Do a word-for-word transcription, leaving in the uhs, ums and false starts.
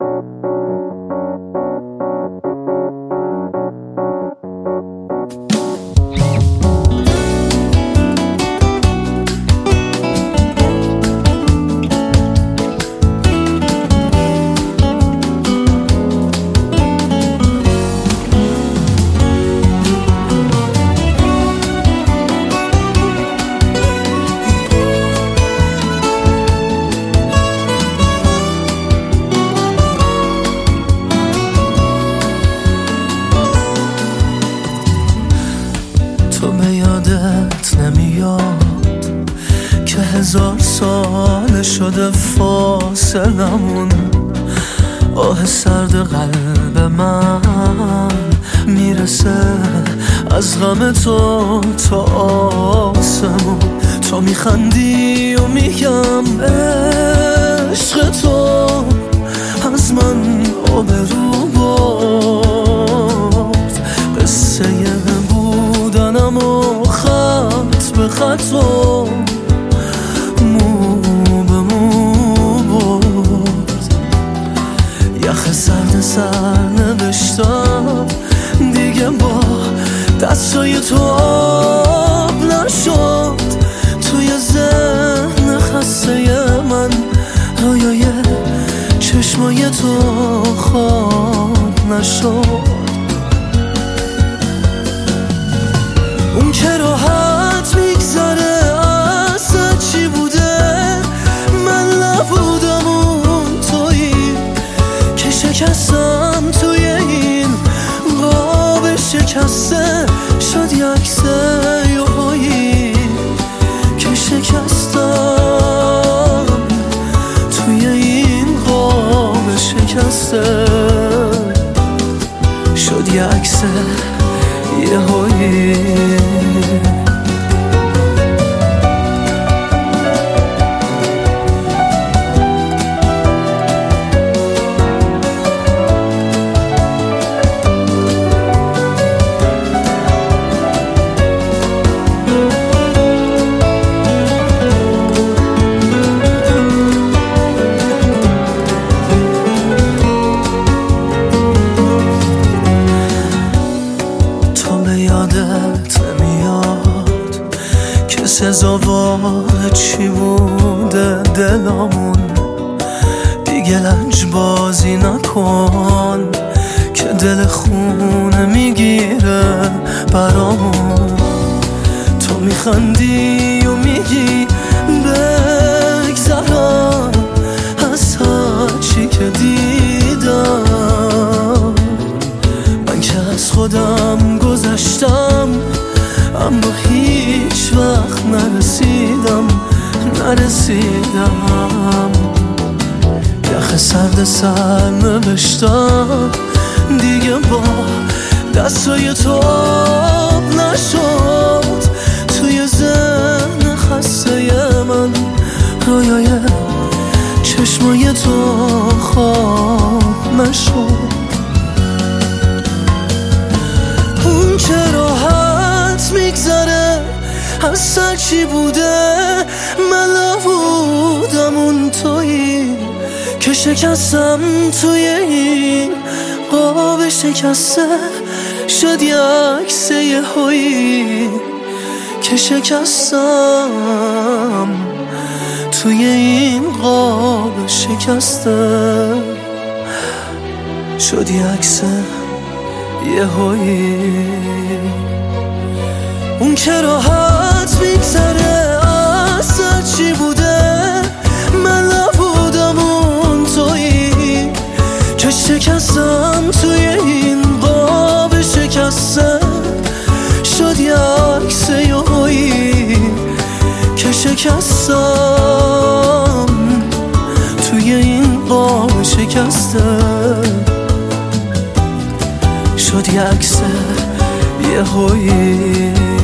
تو به یادت نمیاد که هزار سال شده فاصلمون، آه سرد قلب من میرسه از غم تو تا آسمون. تو میخندی و میگم عشق تو از من آبرو برد، قصه بودنم و خط به خط و مو به مو برد. یخ سرد سر نوشتم دیگه با دستای تو آب نشد، توی ذهن خسته من رویای چشمای تو خواب نشد. اون که راحت میگذره اصلا چی بوده، من نبودم اون تویی که شکستم توی این قاب شکسته، شد یه عکس یهویی که شکستم توی این قاب شکسته، شد یه عکس یهویی. یادت نمیاد که سزاوار چی بوده دلامون، دیگه لنج بازی نکن که دل خونه میگیره برامون. تو میخندی و میگی بگذرم از هرچی که دیدم، من که از خودم گذشتم اما هیچ وقت نرسیدم نرسیدم. یخ سرد سر نوشتم دیگه با دستای تو آب نشد، توی ذهن خسته من رویای چشمای تو خواب نشد. اون که راحت میگذره اصلا چی بوده، من نبودم اون تویی که شکستم توی این قاب شکسته، شد یه عکس یهویی که شکستم توی این قاب شکسته، شد یه عکس یهویی. اون که راحت میگذره اصلا چی بوده، من نبودم اون تویی که شکستم توی این قاب شکسته، شد یه عکس یهویی که شکستم توی این قاب شکسته، شد یه عکس یهویی.